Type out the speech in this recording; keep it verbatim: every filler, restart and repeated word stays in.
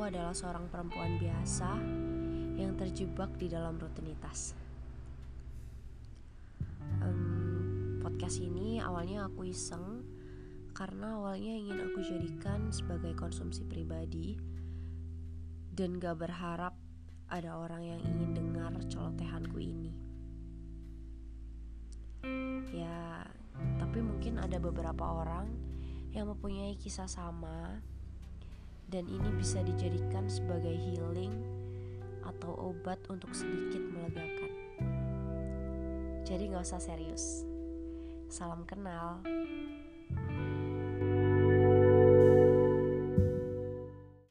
Aku adalah seorang perempuan biasa yang terjebak di dalam rutinitas. um, Podcast ini awalnya aku iseng karena awalnya ingin aku jadikan sebagai konsumsi pribadi dan gak berharap ada orang yang ingin dengar celotehanku ini. Ya, tapi mungkin ada beberapa orang yang mempunyai kisah sama, dan ini bisa dijadikan sebagai healing atau obat untuk sedikit melegakan. Jadi gak usah serius. Salam kenal.